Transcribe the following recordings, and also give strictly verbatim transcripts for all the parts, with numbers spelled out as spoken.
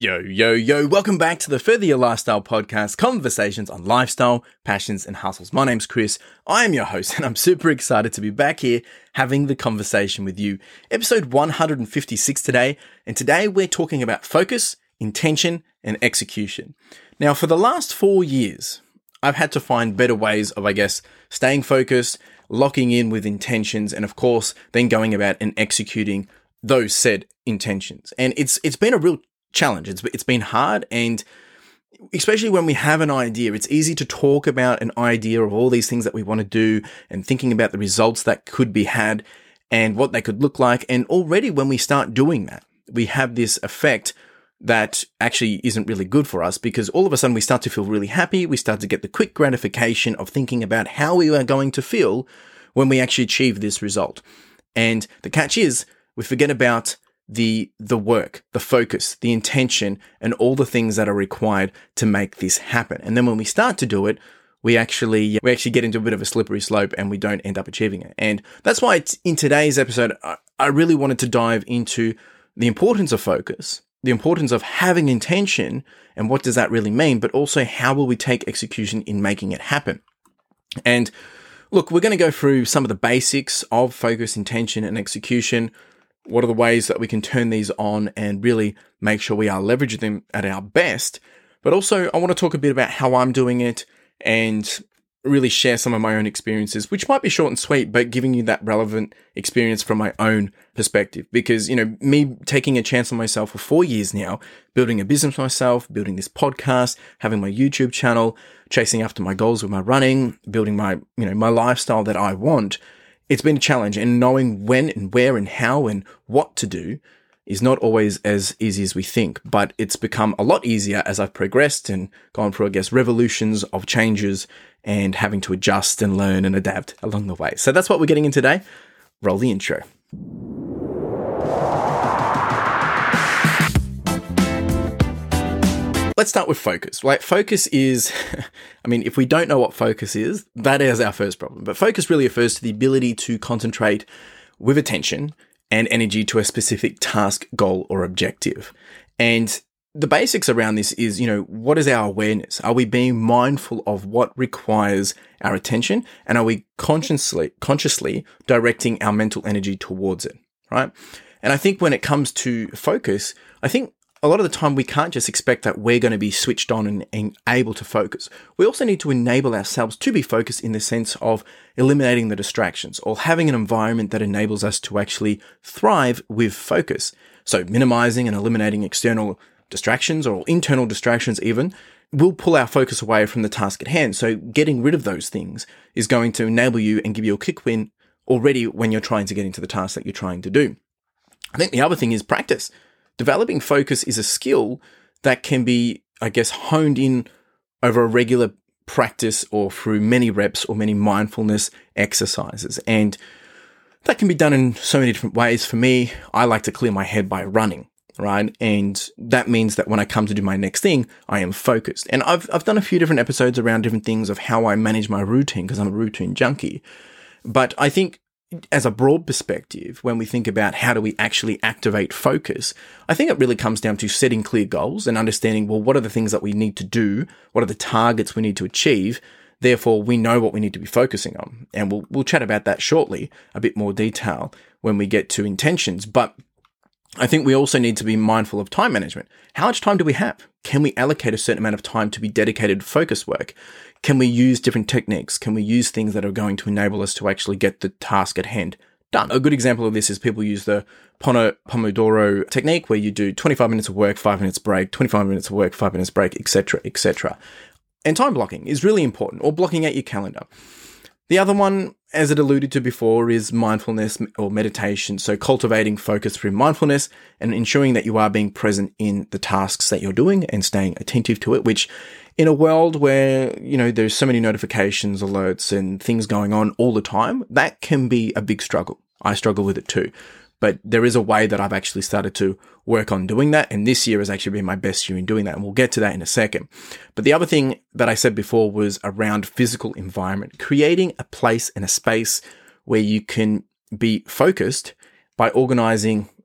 Yo, yo, yo, welcome back to the Further Your Lifestyle podcast, conversations on lifestyle, passions, and hustles. My name's Chris. I am your host, and I'm super excited to be back here having the conversation with you. Episode one hundred fifty-six today, and today we're talking about focus, intention, and execution. Now, for the last four years, I've had to find better ways of, I guess, staying focused, locking in with intentions, and of course, then going about and executing those said intentions. And it's it's been a real challenge. It's it's been hard, and especially when we have an idea, it's easy to talk about an idea of all these things that we want to do and thinking about the results that could be had and what they could look like. And already when we start doing that, we have this effect that actually isn't really good for us, because all of a sudden we start to feel really happy. We start to get the quick gratification of thinking about how we are going to feel when we actually achieve this result. And the catch is we forget about the the work, the focus, the intention, and all the things that are required to make this happen. And then when we start to do it, we actually we actually get into a bit of a slippery slope and we don't end up achieving it. And that's why it's, in today's episode, I, I really wanted to dive into the importance of focus, the importance of having intention, and what does that really mean, but also how will we take execution in making it happen. And look, we're going to go through some of the basics of focus, intention, and execution. What are the ways that we can turn these on and really make sure we are leveraging them at our best? But also, I want to talk a bit about how I'm doing it and really share some of my own experiences, which might be short and sweet, but giving you that relevant experience from my own perspective. Because, you know, me taking a chance on myself for four years now, building a business myself, building this podcast, having my YouTube channel, chasing after my goals with my running, building my, you know, my lifestyle that I want. It's been a challenge, and knowing when and where and how and what to do is not always as easy as we think, but it's become a lot easier as I've progressed and gone through, I guess, revolutions of changes and having to adjust and learn and adapt along the way. So that's what we're getting in today. Roll the intro. Let's start with focus. Like, focus is, I mean, if we don't know what focus is, that is our first problem. But focus really refers to the ability to concentrate with attention and energy to a specific task, goal, or objective. And the basics around this is, you know, what is our awareness? Are we being mindful of what requires our attention? And are we consciously, consciously directing our mental energy towards it, right? And I think when it comes to focus, I think a lot of the time we can't just expect that we're going to be switched on and, and able to focus. We also need to enable ourselves to be focused in the sense of eliminating the distractions or having an environment that enables us to actually thrive with focus. So minimizing and eliminating external distractions or internal distractions even will pull our focus away from the task at hand. So getting rid of those things is going to enable you and give you a quick win already when you're trying to get into the task that you're trying to do. I think the other thing is practice. Developing focus is a skill that can be, I guess, honed in over a regular practice or through many reps or many mindfulness exercises. And that can be done in so many different ways. For me, I like to clear my head by running, right? And that means that when I come to do my next thing, I am focused. And I've I've done a few different episodes around different things of how I manage my routine, because I'm a routine junkie. But I think as a broad perspective, when we think about how do we actually activate focus, I think it really comes down to setting clear goals and understanding, well, what are the things that we need to do? What are the targets we need to achieve? Therefore, we know what we need to be focusing on. And we'll we'll chat about that shortly, a bit more detail when we get to intentions. But I think we also need to be mindful of time management. How much time do we have? Can we allocate a certain amount of time to be dedicated to focus work? Can we use different techniques? Can we use things that are going to enable us to actually get the task at hand done? A good example of this is people use the Pomodoro technique, where you do twenty-five minutes of work, five minutes break, twenty-five minutes of work, five minutes break, et cetera, et cetera. And time blocking is really important, or blocking out your calendar. The other one, as it alluded to before, is mindfulness or meditation. So cultivating focus through mindfulness and ensuring that you are being present in the tasks that you're doing and staying attentive to it, which in a world where, you know, there's so many notifications, alerts, and things going on all the time, that can be a big struggle. I struggle with it too. But there is a way that I've actually started to work on doing that. And this year has actually been my best year in doing that. And we'll get to that in a second. But the other thing that I said before was around physical environment, creating a place and a space where you can be focused by organizing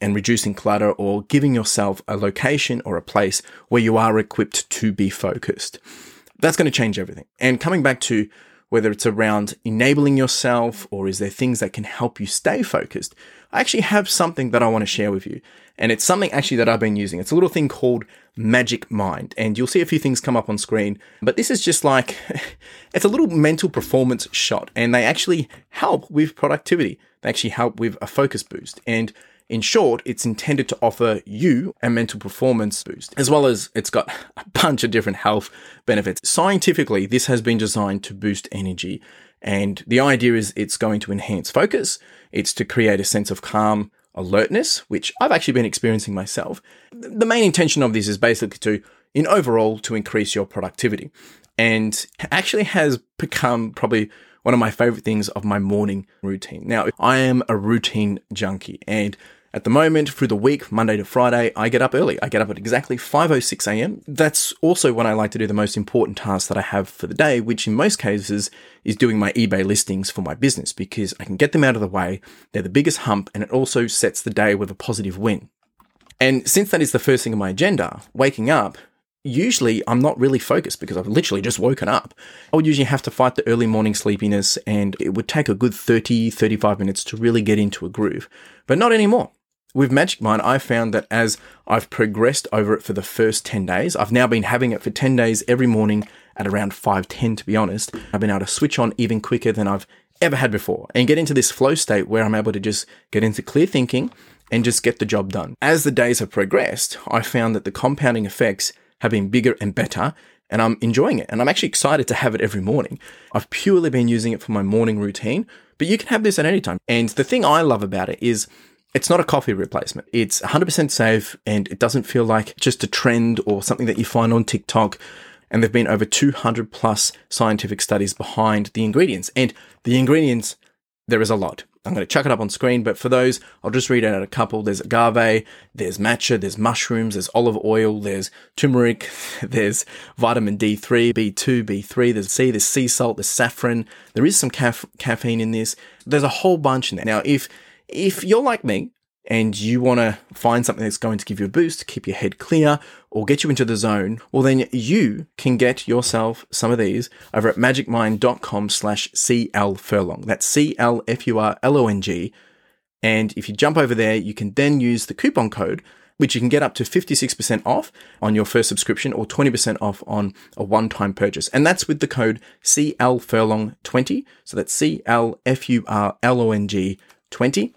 and reducing clutter, or giving yourself a location or a place where you are equipped to be focused. That's going to change everything. And coming back to whether it's around enabling yourself or is there things that can help you stay focused, I actually have something that I want to share with you. And it's something actually that I've been using. It's a little thing called Magic Mind. And you'll see a few things come up on screen, but this is just like, it's a little mental performance shot, and they actually help with productivity. They actually help with a focus boost. And in short, it's intended to offer you a mental performance boost, as well as it's got a bunch of different health benefits. Scientifically, this has been designed to boost energy. And the idea is it's going to enhance focus. It's to create a sense of calm, alertness, which I've actually been experiencing myself. The main intention of this is basically to, in overall, to increase your productivity. And actually has become probably one of my favorite things of my morning routine. Now, I am a routine junkie, and at the moment, through the week, Monday to Friday, I get up early. I get up at exactly five oh six a.m. That's also when I like to do the most important tasks that I have for the day, which in most cases is doing my eBay listings for my business, because I can get them out of the way. They're the biggest hump, and it also sets the day with a positive win. And since that is the first thing on my agenda, waking up, usually I'm not really focused because I've literally just woken up. I would usually have to fight the early morning sleepiness, and it would take a good thirty, thirty-five minutes to really get into a groove. But not anymore. With Magic Mind, I found that as I've progressed over it for the first ten days, I've now been having it for ten days every morning at around five ten, to be honest. I've been able to switch on even quicker than I've ever had before and get into this flow state where I'm able to just get into clear thinking and just get the job done. As the days have progressed, I found that the compounding effects have been bigger and better, and I'm enjoying it. And I'm actually excited to have it every morning. I've purely been using it for my morning routine, but you can have this at any time. And the thing I love about it is it's not a coffee replacement. It's one hundred percent safe, and it doesn't feel like just a trend or something that you find on TikTok. And there've been over two hundred plus scientific studies behind the ingredients. And the ingredients, there is a lot. I'm going to chuck it up on screen, but for those, I'll just read out a couple. There's agave, there's matcha, there's mushrooms, there's olive oil, there's turmeric, there's vitamin D three, B two, B three, there's C, there's sea salt, there's saffron. There is some caf- caffeine in this. There's a whole bunch in there. Now, if If you're like me and you want to find something that's going to give you a boost, keep your head clear, or get you into the zone, well, then you can get yourself some of these over at magicmind.com slash CL Furlong. That's C L F U R L O N G. And if you jump over there, you can then use the coupon code, which you can get up to fifty-six percent off on your first subscription or twenty percent off on a one-time purchase. And that's with the code C L Furlong twenty. So that's C L F U R L O N G twenty.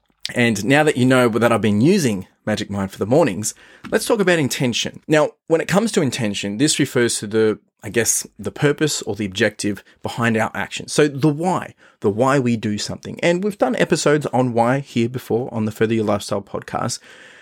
And now that you know that I've been using Magic Mind for the mornings, let's talk about intention. Now, when it comes to intention, this refers to the, I guess, the purpose or the objective behind our actions. So the why, the why we do something. And we've done episodes on why here before on the Further Your Lifestyle podcast.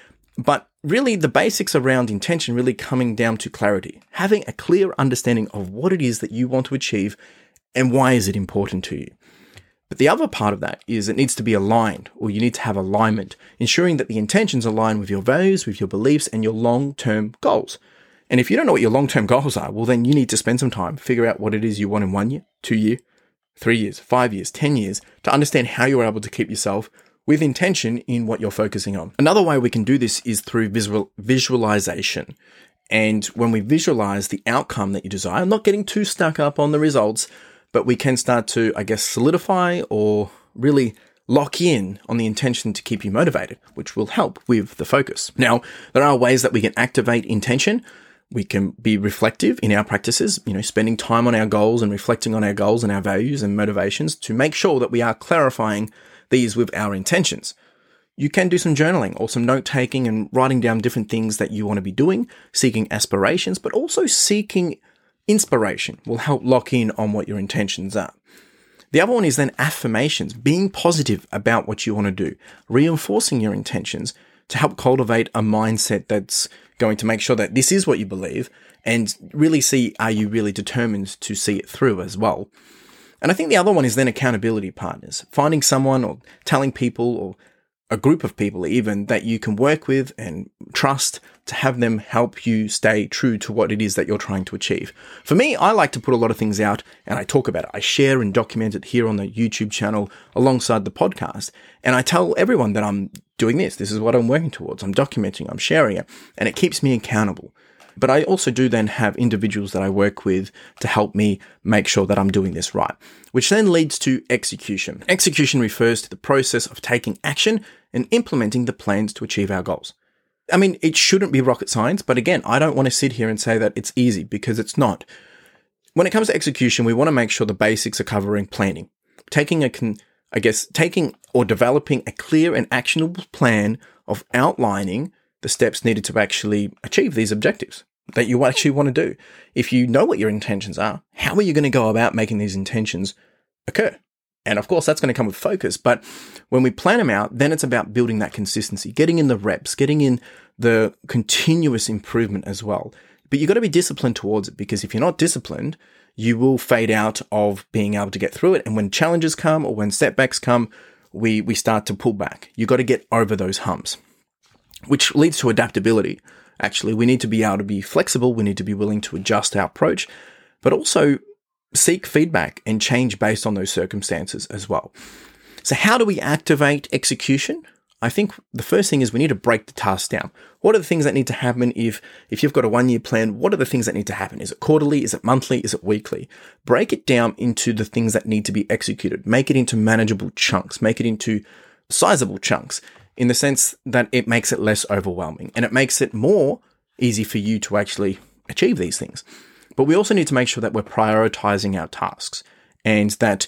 But really the basics around intention really coming down to clarity, having a clear understanding of what it is that you want to achieve and why is it important to you. But the other part of that is it needs to be aligned, or you need to have alignment, ensuring that the intentions align with your values, with your beliefs, and your long-term goals. And if you don't know what your long-term goals are, well, then you need to spend some time, figure out what it is you want in one year, two years, three years, five years, ten years, to understand how you're able to keep yourself with intention in what you're focusing on. Another way we can do this is through visual visualization. And when we visualize the outcome that you desire, not getting too stuck up on the results, but we can start to, I guess, solidify or really lock in on the intention to keep you motivated, which will help with the focus. Now, there are ways that we can activate intention. We can be reflective in our practices, you know, spending time on our goals and reflecting on our goals and our values and motivations to make sure that we are clarifying these with our intentions. You can do some journaling or some note taking and writing down different things that you want to be doing, seeking aspirations, but also seeking inspiration will help lock in on what your intentions are. The other one is then affirmations, being positive about what you want to do, reinforcing your intentions to help cultivate a mindset that's going to make sure that this is what you believe and really see, are you really determined to see it through as well? And I think the other one is then accountability partners, finding someone or telling people or a group of people even that you can work with and trust to have them help you stay true to what it is that you're trying to achieve. For me, I like to put a lot of things out and I talk about it. I share and document it here on the YouTube channel alongside the podcast. And I tell everyone that I'm doing this. This is what I'm working towards. I'm documenting, I'm sharing it, and it keeps me accountable. But I also do then have individuals that I work with to help me make sure that I'm doing this right, which then leads to execution. Execution refers to the process of taking action and implementing the plans to achieve our goals. I mean, it shouldn't be rocket science, but again, I don't want to sit here and say that it's easy because it's not. When it comes to execution, we want to make sure the basics are covering planning, taking a, con- I guess, taking or developing a clear and actionable plan of outlining the steps needed to actually achieve these objectives that you actually want to do. If you know what your intentions are, how are you going to go about making these intentions occur? And of course, that's going to come with focus. But when we plan them out, then it's about building that consistency, getting in the reps, getting in the continuous improvement as well. But you've got to be disciplined towards it, because if you're not disciplined, you will fade out of being able to get through it. And when challenges come or when setbacks come, we, we start to pull back. You've got to get over those humps, which leads to adaptability. Actually, we need to be able to be flexible. We need to be willing to adjust our approach, but also seek feedback and change based on those circumstances as well. So how do we activate execution? I think the first thing is we need to break the task down. What are the things that need to happen if, if you've got a one-year plan? What are the things that need to happen? Is it quarterly? Is it monthly? Is it weekly? Break it down into the things that need to be executed. Make it into manageable chunks. Make it into sizable chunks, in the sense that it makes it less overwhelming and it makes it more easy for you to actually achieve these things. But we also need to make sure that we're prioritizing our tasks and that,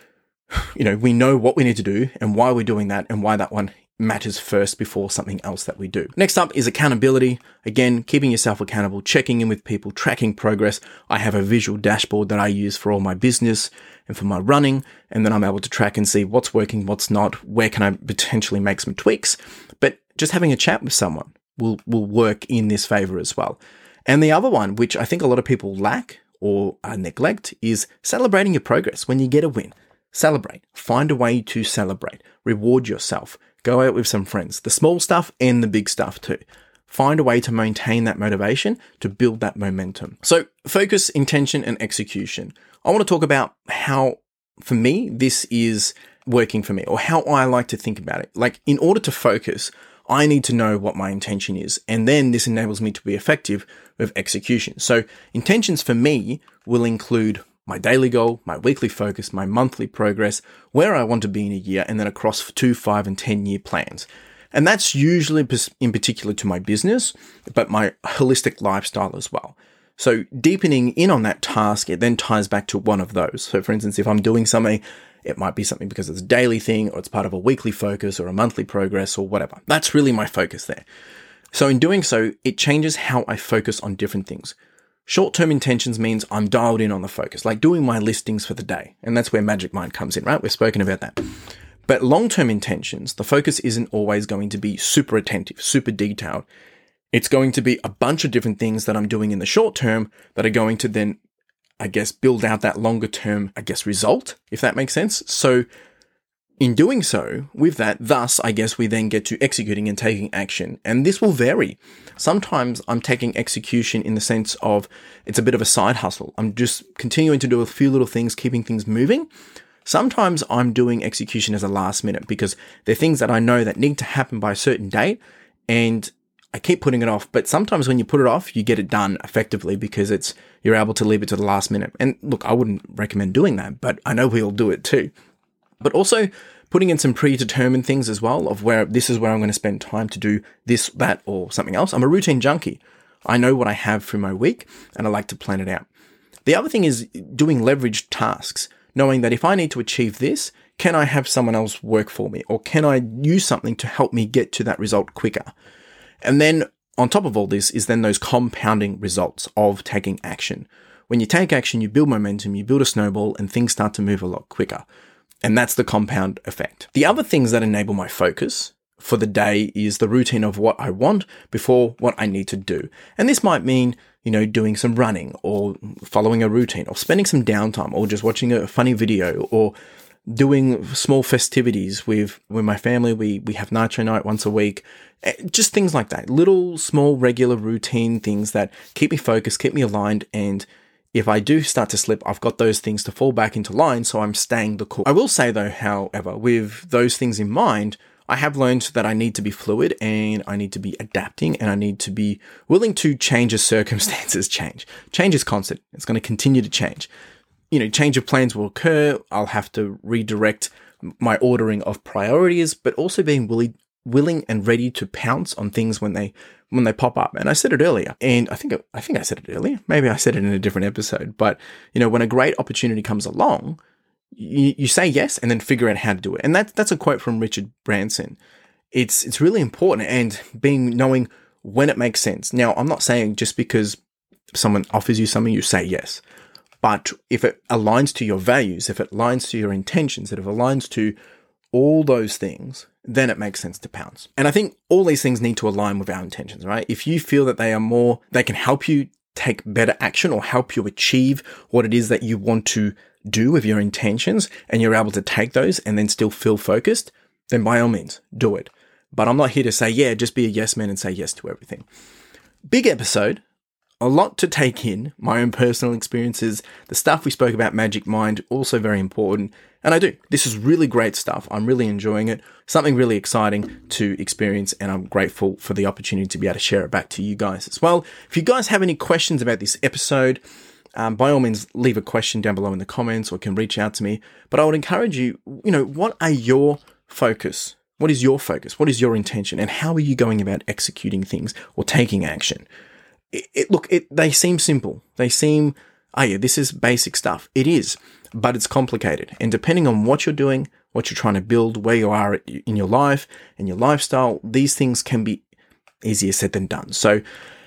you know, we know what we need to do and why we're doing that and why that one matters first before something else that we do. Next up is accountability. Again, keeping yourself accountable, checking in with people, tracking progress. I have a visual dashboard that I use for all my business and for my running, and then I'm able to track and see what's working, what's not, where can I potentially make some tweaks. But just having a chat with someone will, will work in this favor as well. And the other one, which I think a lot of people lack or uh, neglect, is celebrating your progress. When you get a win, celebrate. Find a way to celebrate. Reward yourself. Go out with some friends. The small stuff and the big stuff too. Find a way to maintain that motivation, to build that momentum. So focus, intention, and execution. I want to talk about how, for me, this is working for me, or how I like to think about it. Like, in order to focus, I need to know what my intention is. And then this enables me to be effective with execution. So intentions for me will include my daily goal, my weekly focus, my monthly progress, where I want to be in a year, and then across two, five, and ten year plans. And that's usually in particular to my business, but my holistic lifestyle as well. So deepening in on that task, it then ties back to one of those. So for instance, if I'm doing something, it might be something because it's a daily thing, or it's part of a weekly focus or a monthly progress or whatever. That's really my focus there. So in doing so, it changes how I focus on different things. Short-term intentions means I'm dialed in on the focus, like doing my listings for the day. And that's where Magic Mind comes in, right? We've spoken about that. But long-term intentions, the focus isn't always going to be super attentive, super detailed. It's going to be a bunch of different things that I'm doing in the short term that are going to then, I guess, build out that longer term, I guess, result, if that makes sense. So in doing so, with that, thus, I guess we then get to executing and taking action. And this will vary. Sometimes I'm taking execution in the sense of it's a bit of a side hustle. I'm just continuing to do a few little things, keeping things moving. Sometimes I'm doing execution as a last minute because they're things that I know that need to happen by a certain date, and I keep putting it off. But sometimes when you put it off, you get it done effectively because it's you're able to leave it to the last minute. And look, I wouldn't recommend doing that, but I know we all do it too. But also putting in some predetermined things as well of where this is where I'm going to spend time to do this, that, or something else. I'm a routine junkie. I know what I have for my week and I like to plan it out. The other thing is doing leveraged tasks, knowing that if I need to achieve this, can I have someone else work for me, or can I use something to help me get to that result quicker? And then on top of all this is then those compounding results of taking action. When you take action, you build momentum, you build a snowball, and things start to move a lot quicker. And that's the compound effect. The other things that enable my focus for the day is the routine of what I want before what I need to do. And this might mean, you know, doing some running or following a routine or spending some downtime or just watching a funny video or doing small festivities with, with my family. We, we have Nitro Night once a week. Just things like that. Little, small, regular, routine things that keep me focused, keep me aligned. And if I do start to slip, I've got those things to fall back into line, so I'm staying the course. I will say though, however, with those things in mind, I have learned that I need to be fluid and I need to be adapting and I need to be willing to change as circumstances change. Change is constant. It's going to continue to change. You know, change of plans will occur. I'll have to redirect my ordering of priorities, but also being willing, willing and ready to pounce on things when they when they pop up. And I said it earlier, and I think I think I said it earlier. Maybe I said it in a different episode. But you know, when a great opportunity comes along, you, you say yes and then figure out how to do it. And that's that's a quote from Richard Branson. It's it's really important, and being knowing when it makes sense. Now, I'm not saying just because someone offers you something, you say yes. But if it aligns to your values, if it aligns to your intentions, if it aligns to all those things, then it makes sense to pounce. And I think all these things need to align with our intentions, right? If you feel that they are more, they can help you take better action or help you achieve what it is that you want to do with your intentions, and you're able to take those and then still feel focused, then by all means, do it. But I'm not here to say, yeah, just be a yes man and say yes to everything. Big episode. A lot to take in, my own personal experiences, the stuff we spoke about Magic Mind, also very important. And I do. This is really great stuff. I'm really enjoying it. Something really exciting to experience, and I'm grateful for the opportunity to be able to share it back to you guys as well. If you guys have any questions about this episode, um, by all means, leave a question down below in the comments or can reach out to me. But I would encourage you, you know, what are your focus? What is your focus? What is your intention? And how are you going about executing things or taking action? It, it, look, it, they seem simple. They seem, oh yeah, this is basic stuff. It is, but it's complicated. And depending on what you're doing, what you're trying to build, where you are in your life and your lifestyle, these things can be easier said than done. So,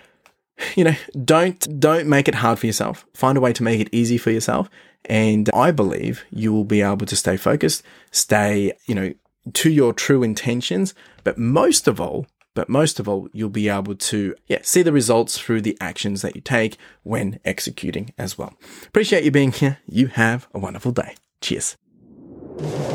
you know, don't, don't make it hard for yourself. Find a way to make it easy for yourself. And I believe you will be able to stay focused, stay, you know, to your true intentions, but most of all, But most of all, you'll be able to yeah, see the results through the actions that you take when executing as well. Appreciate you being here. You have a wonderful day. Cheers.